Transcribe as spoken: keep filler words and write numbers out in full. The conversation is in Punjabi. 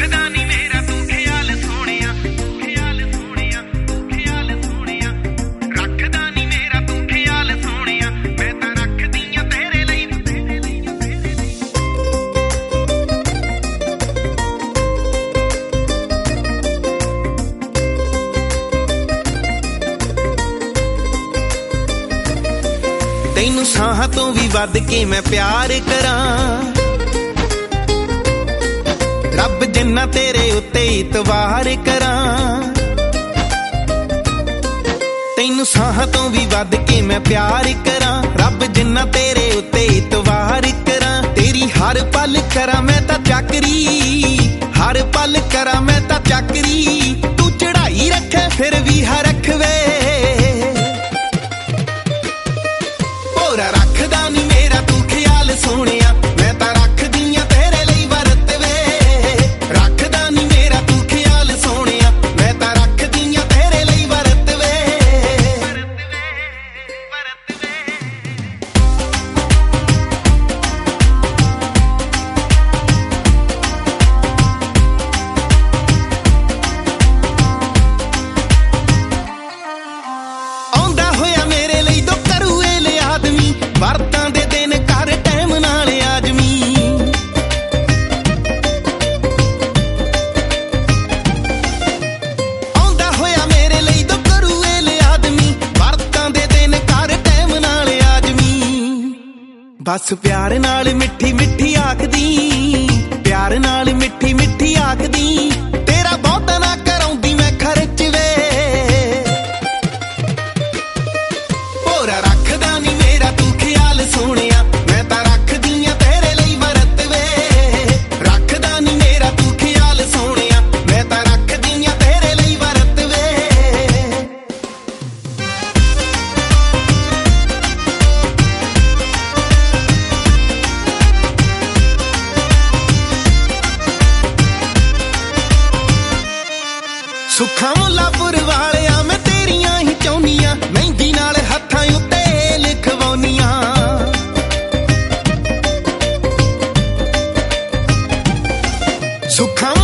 ਰੱਖਦਾ ਨੀ ਮੇਰਾ ਤੂੰ ਖਿਆਲ ਸੋਹਣਿਆ, ਖਿਆਲ ਸੋਹਣਿਆ, ਖਿਆਲ ਸੋਹਣਿਆ, ਰੱਖਦਾ ਨੀ ਮੇਰਾ ਤੂੰ ਖਿਆਲ ਸੋਹਣਿਆ, ਮੈਂ ਤਾਂ ਰੱਖਦੀ ਆਂ ਤੇਰੇ ਲਈ, ਤੇਰੇ ਲਈ, ਤੇਰੇ ਲਈ। ਤੈਨੂੰ ਸਾਹਾਂ ਤੋਂ ਵੀ ਵੱਧ ਕੇ ਮੈਂ ਪਿਆਰ ਕਰਾਂ, ਰੱਬ ਜਿੰਨਾ ਤੇਰੇ ਉੱਤੇ ਇਤਵਾਰ ਕਰਾਂ। ਤੈਨੂੰ ਸਾਹਾਂ ਤੋਂ ਵੀ ਵੱਧ ਕੇ ਮੈਂ ਪਿਆਰ ਕਰਾਂ, ਰੱਬ ਜਿੰਨਾ ਤੇਰੇ ਉੱਤੇ ਇਤਵਾਰ ਕਰਾਂ। ਤੇਰੀ ਹਰ ਪਲ ਕਰਾਂ ਮੈਂ ਤਾਂ ਚੱਕਰੀ, ਹਰ ਪਲ ਕਰਾਂ ਮੈਂ ਤਾਂ ਚੱਕਰੀ। ਤੂੰ ਚੜਾਈ ਰੱਖੇ ਫਿਰ ਵੀ ਹ ਰੱਖਵੇ, ਹੋਰਾ ਰੱਖਦਾ ਨੀ ਮੇਰਾ ਤੂੰ ਖਿਆਲ ਸੋਹਣਿਆ, ਮੈਂ ਤਾਂ ਰੱਖਦੀ ਆਂ ਤੇਰੇ ਲਈ ਵਰਤ ਵੇ। ਰੱਖਦਾ ਨੀ ਮੇਰਾ ਤੂੰ ਖਿਆਲ ਸੋਹਣਿਆ, ਮੈਂ ਤਾਂ ਰੱਖਦੀ ਆਂ ਤੇਰੇ ਲਈ ਵਰਤ ਵੇ। ਆਉਂਦਾ ਹੋਇਆ ਮੇਰੇ ਲਈ ਦੋ ਕਰੂਏ ਲੈ ਆਦਮੀ, ਵਰਤਾਂ ਦੇ ਦਿਨ ਕਰ ਟਾਈਮ ਨਾਲ ਆਜਮੀ। ਆਉਂਦਾ ਹੋਇਆ ਮੇਰੇ ਲਈ ਦੋ ਕਰੂਏ ਲੈ ਆਦਮੀ, ਵਰਤਾਂ ਦੇ ਦਿਨ ਕਰ ਟਾਈਮ ਨਾਲ ਆਜਮੀ। ਬਸ ਪਿਆਰ ਨਾਲ ਮਿੱਠੀ ਮਿੱਠੀ ਆਖਦੀ, ਪਿਆਰ ਨਾਲ ਮਿੱਠੀ ਮਿੱਠੀ ਆਖਦੀ। ਤੇਰਾ ਬਹੁਤਾ ਨਾ ਕਰਾਉਂਦੀ ਮੈਂ ਖਰਚ ਵੇ, ਹੋਰਾ ਰੱਖਦਾ ਨੀ ਮੇਰਾ ਤੂੰ ਖਿਆਲ ਸੋਹਣਿਆ, ਮੈਂ ਤਾਂ ਰੱਖਦੀ ਆਂ ਤੇਰੇ ਲਈ ਵਰਤ ਵੇ। ਰੱਖਦਾ ਨੀ ਮੇਰਾ ਤੂੰ ਖਿਆਲ ਸੋਹਣਿਆ, ਮੈਂ ਤਾਂ ਰੱਖਦੀ ਆਂ ਤੇਰੇ ਲਈ ਵਰਤ ਵੇ। ਸੁੱਖਾਂ ਮੁੱਲਾਪੁਰ ਵਾਲਿਆ ਮੈਂ ਤੇਰੀਆਂ ਹੀ ਚਾਹੁੰਨੀਆਂ, ਮਹਿੰਦੀ ਨਾਲ ਹੱਥਾਂ ਉੱਤੇ ਲਿਖਵਾਉਣੀਆਂ। ਸੁੱਖਾਂ